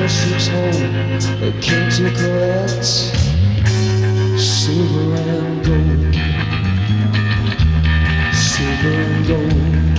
ships home that came to collect silver and gold, silver and gold.